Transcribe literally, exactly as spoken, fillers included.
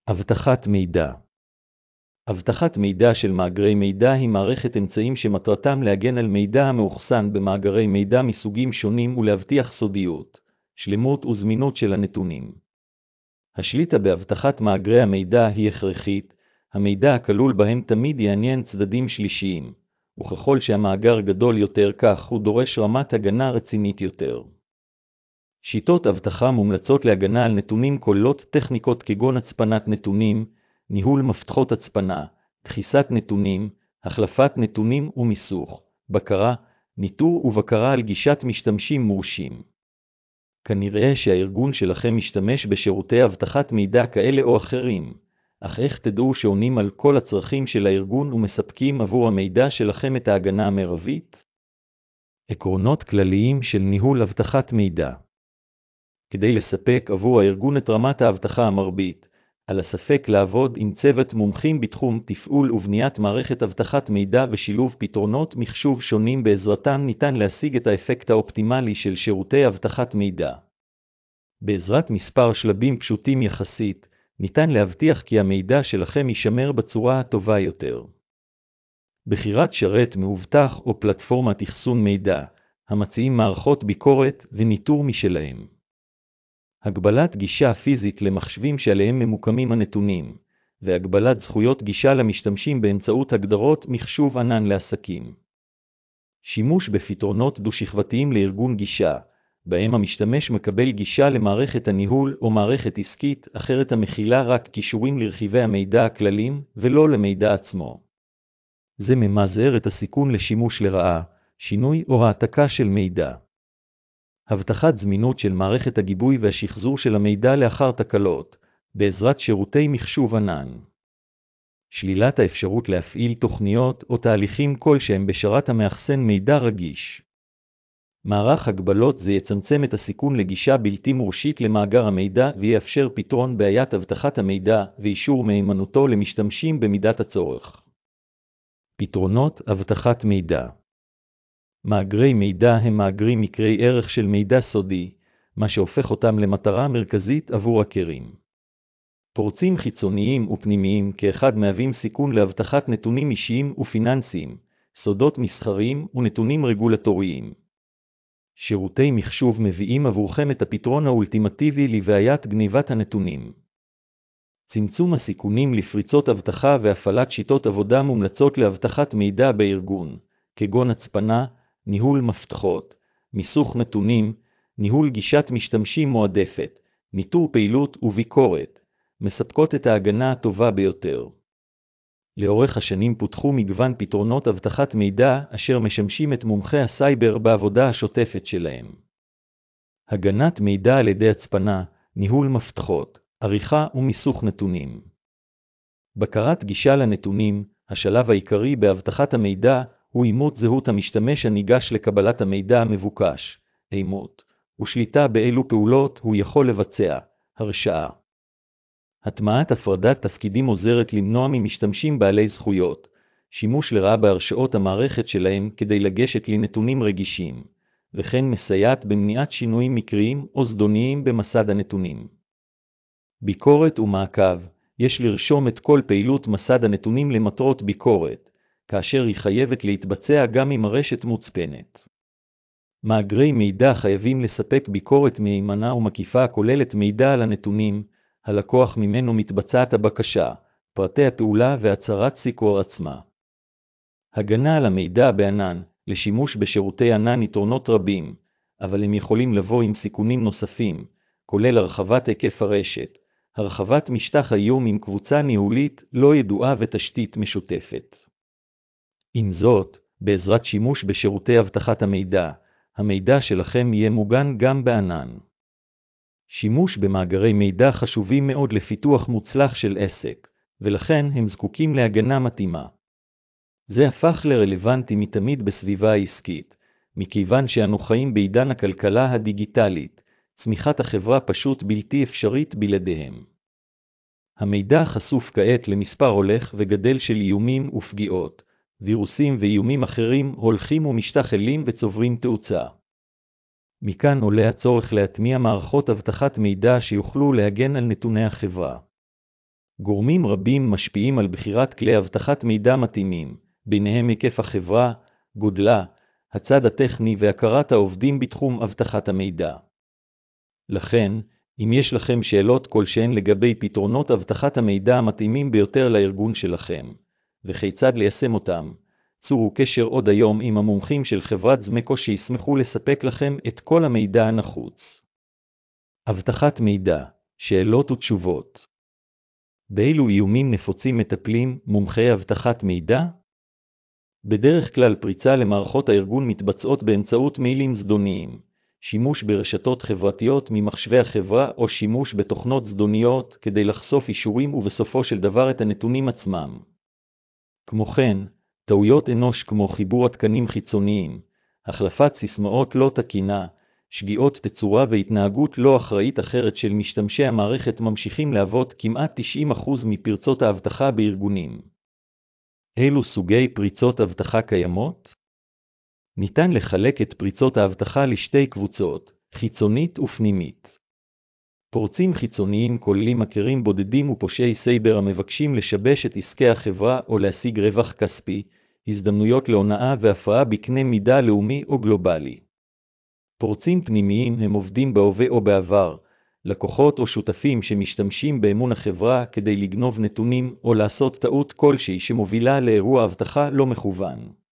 אבטחת מידע. אבטחת מידע של מאגרי מידע היא מערכת אמצעים שמטרתם להגן על מידע המאוחסן במאגרי מידע מסוגים שונים ולהבטיח סודיות, שלמות וזמינות של הנתונים. השליטה באבטחת מאגרי המידע היא הכרחית, המידע הכלול בהם תמיד יעניין צדדים שלישיים, וככל שהמאגר גדול יותר כך הוא דורש רמת הגנה רצינית יותר. שיטות אבטחה מומלצות להגנה על נתונים כוללות טכניקות כגון הצפנת נתונים, ניהול מפתחות הצפנה, דחיסת נתונים, החלפת נתונים ומיסוך, בקרה, ניטור ובקרה על גישת משתמשים מורשים. כנראה שהארגון שלכם משתמש בשירותי אבטחת מידע כאלה או אחרים, אך איך תדעו שעונים על כל הצרכים של הארגון ומספקים עבור המידע שלכם את ההגנה המרבית? עקרונות כלליים של ניהול אבטחת מידע. כדי לספק עבור הארגון את רמת האבטחה המרבית, על הספק לעבוד עם צוות מומחים בתחום תפעול ובניית מערכת אבטחת מידע ושילוב פתרונות מחשוב שונים בעזרתם ניתן להשיג את האפקט האופטימלי של שירותי אבטחת מידע. בעזרת מספר שלבים פשוטים יחסית, ניתן להבטיח כי המידע שלכם יישמר בצורה הטובה יותר. בחירת שרת מאובטח או פלטפורמת אחסון מידע, המציעים מערכות ביקורת וניטור משלהם. הגבלת גישה פיזית למחשבים שעליהם ממוקמים הנתונים, והגבלת זכויות גישה למשתמשים באמצעות הגדרות מחשוב ענן לעסקים. שימוש בפתרונות דו-שכבתיים לארגון גישה, בהם המשתמש מקבל גישה למערכת הניהול או מערכת עסקית אחרת המכילה רק קישורים לרכיבי המידע הכלליים ולא למידע עצמו. זה ממזער את הסיכון לשימוש לרעה, שינוי או העתקה של מידע. הבטחת זמינות של מערכת הגיבוי והשחזור של המידע לאחר תקלות, בעזרת שירותי מחשוב ענן. שלילת האפשרות להפעיל תוכניות או תהליכים כלשהם בשרת המאחסן מידע רגיש. מערך הגבלות זה יצמצם את הסיכון לגישה בלתי מורשית למאגר המידע ויאפשר פתרון בעיית אבטחת המידע ואישור מהימנותו למשתמשים במידת הצורך. פתרונות אבטחת מידע. מאגרי מידע הם מאגרים מקרי ערך של מידע סודי, מה שהופך אותם למטרה מרכזית עבור הקרים. פורצים חיצוניים ופנימיים כאחד מהווים סיכון לאבטחת נתונים אישיים ופיננסיים, סודות מסחריים ונתונים רגולטוריים. שירותי מחשוב מביאים עבורכם את הפתרון האולטימטיבי לבעיית גניבת הנתונים. צמצום הסיכונים לפריצות אבטחה והפעלת שיטות עבודה מומלצות לאבטחת מידע בארגון, כגון הצפנה, ניהול מפתחות, מיסוך נתונים, ניהול גישת משתמשים מועדפת, ניטור פעילות וביקורת, מספקות את ההגנה הטובה ביותר. לאורך השנים פותחו מגוון פתרונות אבטחת מידע אשר משמשים את מומחי הסייבר בעבודה השוטפת שלהם. הגנת מידע על ידי הצפנה, ניהול מפתחות, עריכה ומיסוך נתונים. בקרת גישה לנתונים, השלב העיקרי באבטחת המידע הוא אימות זהות המשתמש הניגש לקבלת המידע המבוקש, אימות, ושליטה באילו פעולות הוא יכול לבצע, הרשאה. הטמעת הפרדת תפקידים עוזרת למנוע ממשתמשים בעלי זכויות, שימוש לרעה בהרשאות המערכת שלהם כדי לגשת לנתונים רגישים, וכן מסייעת במניעת שינויים מקריים או זדוניים במסד הנתונים. ביקורת ומעקב, יש לרשום את כל פעילות מסד הנתונים למטרות ביקורת, כאשר היא חייבת להתבצע גם אם הרשת מוצפנת. מאגרי מידע חייבים לספק ביקורת מהימנה ומקיפה הכוללת מידע על הנתונים, הלקוח ממנו מתבצעת הבקשה, פרטי הפעולה והצהרת סיקור עצמה. הגנה על המידע בענן, לשימוש בשירותי ענן יתרונות רבים, אבל הם יכולים לבוא עם סיכונים נוספים, כולל הרחבת היקף הרשת, הרחבת משטח האיום עם קבוצה ניהולית לא ידועה ותשתית משותפת. עם זאת, בעזרת שימוש בשירותי אבטחת המידע, המידע שלכם יהיה מוגן גם בענן. שימוש במאגרי מידע חשובים מאוד לפיתוח מוצלח של עסק, ולכן הם זקוקים להגנה מתאימה. זה הפך לרלוונטי מתמיד בסביבה העסקית, מכיוון שאנו חיים בעידן הכלכלה הדיגיטלית, צמיחת החברה פשוט בלתי אפשרית בלעדיהם. המידע חשוף כעת למספר הולך וגדל של איומים ופגיעות, וירוסים ואיומים אחרים הולכים ומשתכללים וצוברים תאוצה. מכאן עולה הצורך להטמיע מערכות אבטחת מידע שיוכלו להגן על נתוני החברה. גורמים רבים משפיעים על בחירת כלי אבטחת מידע מתאימים, ביניהם היקף החברה, גודלה, הצד הטכני והכרת העובדים בתחום אבטחת המידע. לכן, אם יש לכם שאלות כלשהן לגבי פתרונות אבטחת המידע המתאימים ביותר לארגון שלכם, וכיצד ליישם אותם, צורו קשר עוד היום עם המומחים של חברת זמקו שישמחו לספק לכם את כל המידע הנחוץ. אבטחת מידע, שאלות ותשובות. באילו איומים נפוצים מטפלים מומחי אבטחת מידע? בדרך כלל פריצה למערכות הארגון מתבצעות באמצעות מיילים זדוניים, שימוש ברשתות חברתיות ממחשבי החברה או שימוש בתוכנות זדוניות כדי לחשוף אישורים ובסופו של דבר את הנתונים עצמם. כמו כן, טעויות אנוש כמו חיבור התקנים חיצוניים, החלפת סיסמאות לא תקינה, שגיאות תצורה והתנהגות לא אחראית אחרת של משתמשי המערכת ממשיכים להוות כמעט תשעים אחוז מפרצות האבטחה בארגונים. אילו סוגי פריצות אבטחה קיימות? ניתן לחלק את פריצות האבטחה לשתי קבוצות, חיצונית ופנימית. פורצים חיצוניים כוללים מכרים בודדים ופושעי סייבר המבקשים לשבש את עסקי החברה או להשיג רווח כספי, הזדמנויות להונאה והפרעה בקנה מידה לאומי או גלובלי. פורצים פנימיים הם עובדים בהווה או בעבר, לקוחות או שותפים שמשתמשים באמון החברה כדי לגנוב נתונים או לעשות טעות כלשהי שמובילה לאירוע אבטחה לא מכוון.